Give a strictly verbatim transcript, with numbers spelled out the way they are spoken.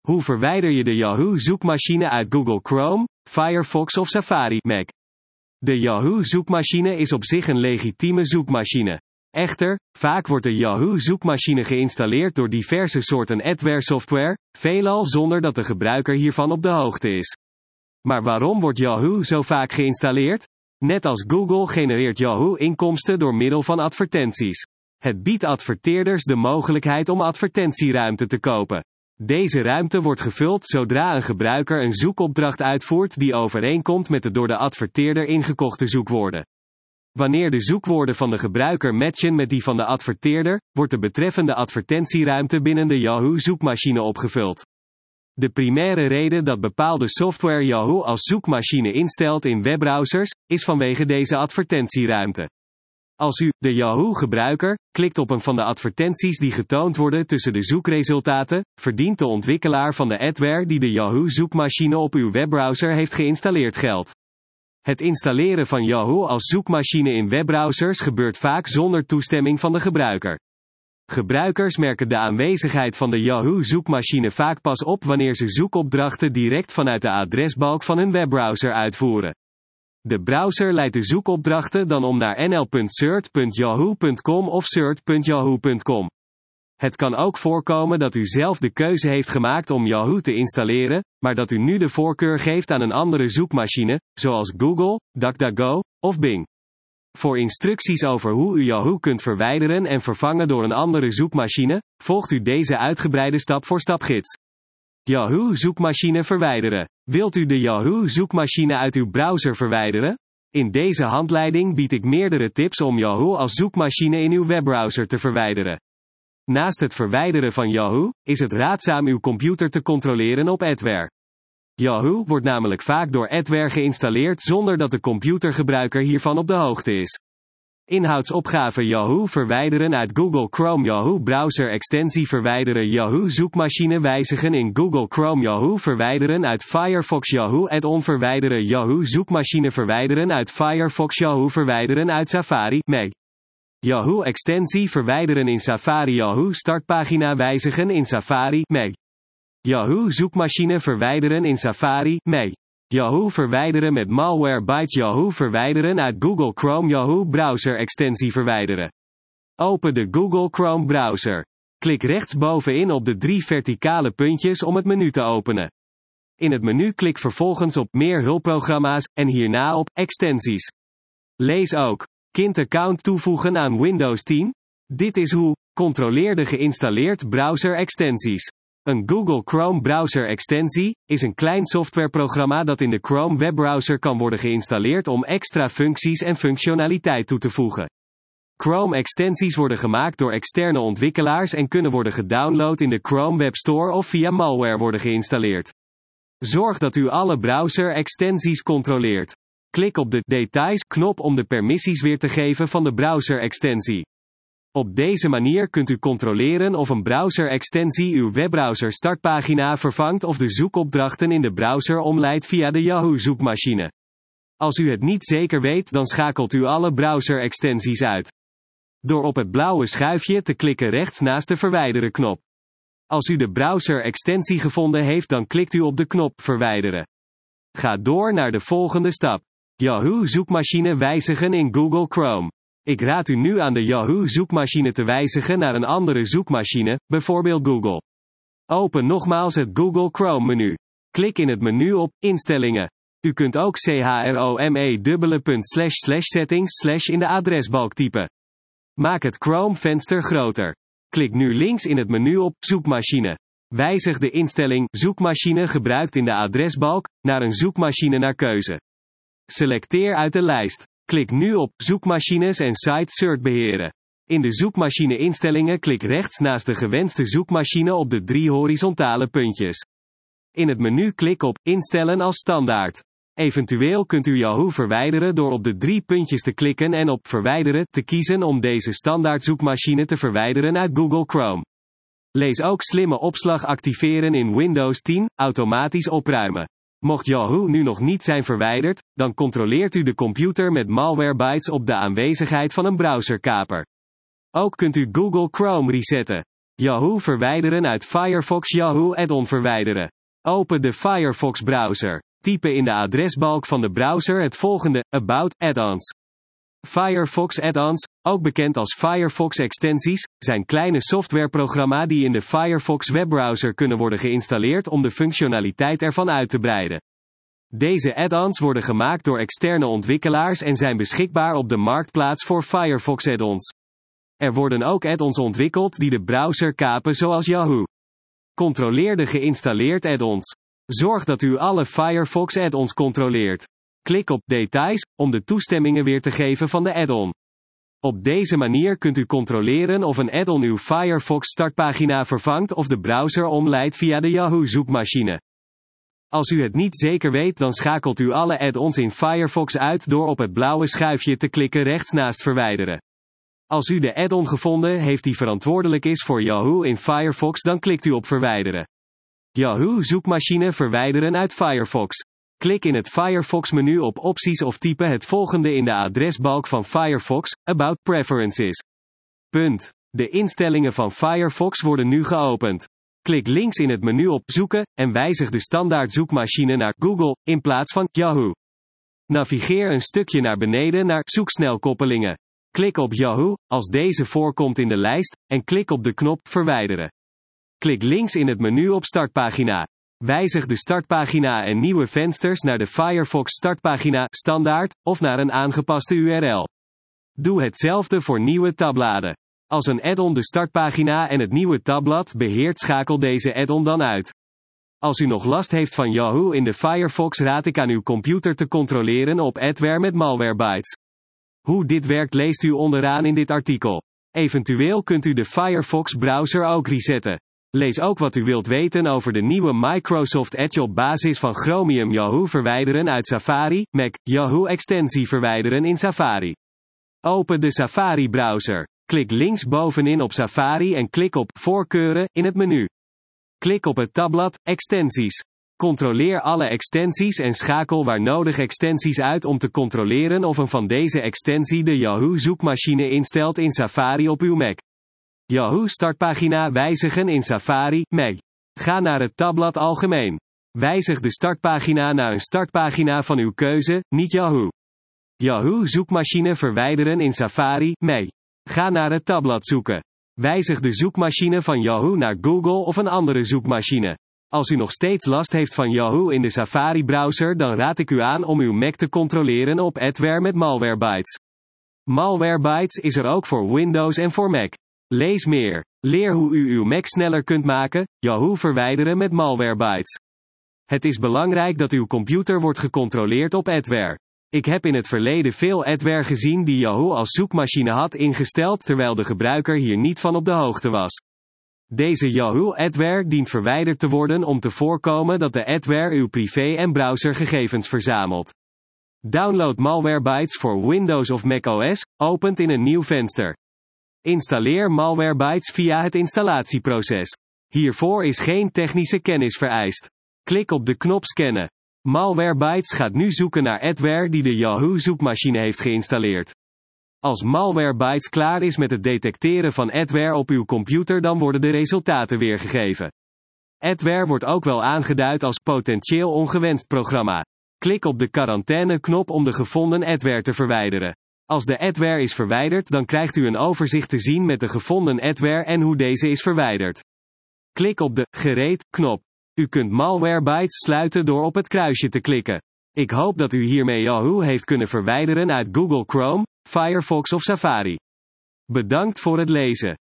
Hoe verwijder je de Yahoo zoekmachine uit Google Chrome, Firefox of Safari, Mac? De Yahoo zoekmachine is op zich een legitieme zoekmachine. Echter, vaak wordt de Yahoo zoekmachine geïnstalleerd door diverse soorten adware software, veelal zonder dat de gebruiker hiervan op de hoogte is. Maar waarom wordt Yahoo zo vaak geïnstalleerd? Net als Google genereert Yahoo inkomsten door middel van advertenties. Het biedt adverteerders de mogelijkheid om advertentieruimte te kopen. Deze ruimte wordt gevuld zodra een gebruiker een zoekopdracht uitvoert die overeenkomt met de door de adverteerder ingekochte zoekwoorden. Wanneer de zoekwoorden van de gebruiker matchen met die van de adverteerder, wordt de betreffende advertentieruimte binnen de Yahoo zoekmachine opgevuld. De primaire reden dat bepaalde software Yahoo als zoekmachine instelt in webbrowsers, is vanwege deze advertentieruimte. Als u, de Yahoo-gebruiker, klikt op een van de advertenties die getoond worden tussen de zoekresultaten, verdient de ontwikkelaar van de adware die de Yahoo-zoekmachine op uw webbrowser heeft geïnstalleerd geld. Het installeren van Yahoo als zoekmachine in webbrowsers gebeurt vaak zonder toestemming van de gebruiker. Gebruikers merken de aanwezigheid van de Yahoo-zoekmachine vaak pas op wanneer ze zoekopdrachten direct vanuit de adresbalk van hun webbrowser uitvoeren. De browser leidt de zoekopdrachten dan om naar n l punt search punt yahoo punt com of search punt yahoo punt com. Het kan ook voorkomen dat u zelf de keuze heeft gemaakt om Yahoo te installeren, maar dat u nu de voorkeur geeft aan een andere zoekmachine, zoals Google, DuckDuckGo of Bing. Voor instructies over hoe u Yahoo kunt verwijderen en vervangen door een andere zoekmachine, volgt u deze uitgebreide stap-voor-stap gids. Yahoo zoekmachine verwijderen. Wilt u de Yahoo zoekmachine uit uw browser verwijderen? In deze handleiding bied ik meerdere tips om Yahoo als zoekmachine in uw webbrowser te verwijderen. Naast het verwijderen van Yahoo, is het raadzaam uw computer te controleren op adware. Yahoo wordt namelijk vaak door adware geïnstalleerd zonder dat de computergebruiker hiervan op de hoogte is. Inhoudsopgave Yahoo verwijderen uit Google Chrome Yahoo browser extensie verwijderen Yahoo zoekmachine wijzigen in Google Chrome Yahoo verwijderen uit Firefox Yahoo add-on verwijderen Yahoo zoekmachine verwijderen uit Firefox Yahoo verwijderen uit Safari, Mac. Yahoo extensie verwijderen in Safari Yahoo startpagina wijzigen in Safari, Mac. Yahoo zoekmachine verwijderen in Safari, Mac. Yahoo verwijderen met Malwarebytes Yahoo verwijderen uit Google Chrome Yahoo browser extensie verwijderen. Open de Google Chrome browser. Klik rechtsbovenin op de drie verticale puntjes om het menu te openen. In het menu klik vervolgens op Meer hulpprogramma's en hierna op Extensies. Lees ook Kind-account toevoegen aan Windows tien. Dit is hoe. Controleer de geïnstalleerd browser extensies. Een Google Chrome browser extensie is een klein softwareprogramma dat in de Chrome webbrowser kan worden geïnstalleerd om extra functies en functionaliteit toe te voegen. Chrome extensies worden gemaakt door externe ontwikkelaars en kunnen worden gedownload in de Chrome Web Store of via malware worden geïnstalleerd. Zorg dat u alle browser extensies controleert. Klik op de Details knop om de permissies weer te geven van de browser extensie. Op deze manier kunt u controleren of een browser-extensie uw webbrowser startpagina vervangt of de zoekopdrachten in de browser omleidt via de Yahoo zoekmachine. Als u het niet zeker weet, dan schakelt u alle browser-extensies uit. Door op het blauwe schuifje te klikken rechts naast de verwijderen knop. Als u de browser-extensie gevonden heeft, dan klikt u op de knop verwijderen. Ga door naar de volgende stap. Yahoo zoekmachine wijzigen in Google Chrome. Ik raad u nu aan de Yahoo zoekmachine te wijzigen naar een andere zoekmachine, bijvoorbeeld Google. Open nogmaals het Google Chrome menu. Klik in het menu op Instellingen. U kunt ook chrome.settings in de adresbalk typen. Maak het Chrome venster groter. Klik nu links in het menu op Zoekmachine. Wijzig de instelling Zoekmachine gebruikt in de adresbalk naar een zoekmachine naar keuze. Selecteer uit de lijst. Klik nu op Zoekmachines en Site Search beheren. In de zoekmachine instellingen klik rechts naast de gewenste zoekmachine op de drie horizontale puntjes. In het menu klik op Instellen als standaard. Eventueel kunt u Yahoo verwijderen door op de drie puntjes te klikken en op Verwijderen te kiezen om deze standaard zoekmachine te verwijderen uit Google Chrome. Lees ook Slimme opslag activeren in Windows tien, automatisch opruimen. Mocht Yahoo nu nog niet zijn verwijderd, dan controleert u de computer met Malwarebytes op de aanwezigheid van een browserkaper. Ook kunt u Google Chrome resetten. Yahoo verwijderen uit Firefox. Yahoo add-on verwijderen. Open de Firefox browser. Type in de adresbalk van de browser het volgende: About add-ons. Firefox add-ons, ook bekend als Firefox extensies, zijn kleine softwareprogramma's die in de Firefox webbrowser kunnen worden geïnstalleerd om de functionaliteit ervan uit te breiden. Deze add-ons worden gemaakt door externe ontwikkelaars en zijn beschikbaar op de marktplaats voor Firefox add-ons. Er worden ook add-ons ontwikkeld die de browser kapen, zoals Yahoo. Controleer de geïnstalleerd add-ons. Zorg dat u alle Firefox add-ons controleert. Klik op Details om de toestemmingen weer te geven van de add-on. Op deze manier kunt u controleren of een add-on uw Firefox startpagina vervangt of de browser omleidt via de Yahoo zoekmachine. Als u het niet zeker weet, dan schakelt u alle add-ons in Firefox uit door op het blauwe schuifje te klikken rechts naast verwijderen. Als u de add-on gevonden heeft die verantwoordelijk is voor Yahoo in Firefox, dan klikt u op verwijderen. Yahoo zoekmachine verwijderen uit Firefox. Klik in het Firefox-menu op opties of type het volgende in de adresbalk van Firefox: About Preferences. Punt. De instellingen van Firefox worden nu geopend. Klik links in het menu op Zoeken en wijzig de standaard zoekmachine naar Google in plaats van Yahoo. Navigeer een stukje naar beneden naar Zoeksnelkoppelingen. Klik op Yahoo als deze voorkomt in de lijst en klik op de knop Verwijderen. Klik links in het menu op Startpagina. Wijzig de startpagina en nieuwe vensters naar de Firefox startpagina standaard of naar een aangepaste U R L. Doe hetzelfde voor nieuwe tabbladen. Als een add-on de startpagina en het nieuwe tabblad beheert, schakel deze add-on dan uit. Als u nog last heeft van Yahoo in de Firefox, raad ik aan uw computer te controleren op Adware met Malwarebytes. Hoe dit werkt leest u onderaan in dit artikel. Eventueel kunt u de Firefox browser ook resetten. Lees ook wat u wilt weten over de nieuwe Microsoft Edge op basis van Chromium. Yahoo verwijderen uit Safari, Mac, Yahoo extensie verwijderen in Safari. Open de Safari browser. Klik links bovenin op Safari en klik op Voorkeuren in het menu. Klik op het tabblad Extensies. Controleer alle extensies en schakel waar nodig extensies uit om te controleren of een van deze extensie de Yahoo zoekmachine instelt in Safari op uw Mac. Yahoo startpagina wijzigen in Safari, Mac. Ga naar het tabblad Algemeen. Wijzig de startpagina naar een startpagina van uw keuze, niet Yahoo. Yahoo zoekmachine verwijderen in Safari, Mac. Ga naar het tabblad Zoeken. Wijzig de zoekmachine van Yahoo naar Google of een andere zoekmachine. Als u nog steeds last heeft van Yahoo in de Safari-browser, dan raad ik u aan om uw Mac te controleren op Adware met Malwarebytes. Malwarebytes is er ook voor Windows en voor Mac. Lees meer. Leer hoe u uw Mac sneller kunt maken. Yahoo verwijderen met Malwarebytes. Het is belangrijk dat uw computer wordt gecontroleerd op Adware. Ik heb in het verleden veel adware gezien die Yahoo als zoekmachine had ingesteld terwijl de gebruiker hier niet van op de hoogte was. Deze Yahoo adware dient verwijderd te worden om te voorkomen dat de adware uw privé- en browsergegevens verzamelt. Download Malwarebytes voor Windows of macOS, opent in een nieuw venster. Installeer Malwarebytes via het installatieproces. Hiervoor is geen technische kennis vereist. Klik op de knop Scannen. Malwarebytes gaat nu zoeken naar adware die de Yahoo zoekmachine heeft geïnstalleerd. Als Malwarebytes klaar is met het detecteren van adware op uw computer, dan worden de resultaten weergegeven. Adware wordt ook wel aangeduid als potentieel ongewenst programma. Klik op de quarantaine-knop om de gevonden adware te verwijderen. Als de adware is verwijderd, dan krijgt u een overzicht te zien met de gevonden adware en hoe deze is verwijderd. Klik op de Gereed-knop. U kunt Malwarebytes sluiten door op het kruisje te klikken. Ik hoop dat u hiermee Yahoo heeft kunnen verwijderen uit Google Chrome, Firefox of Safari. Bedankt voor het lezen.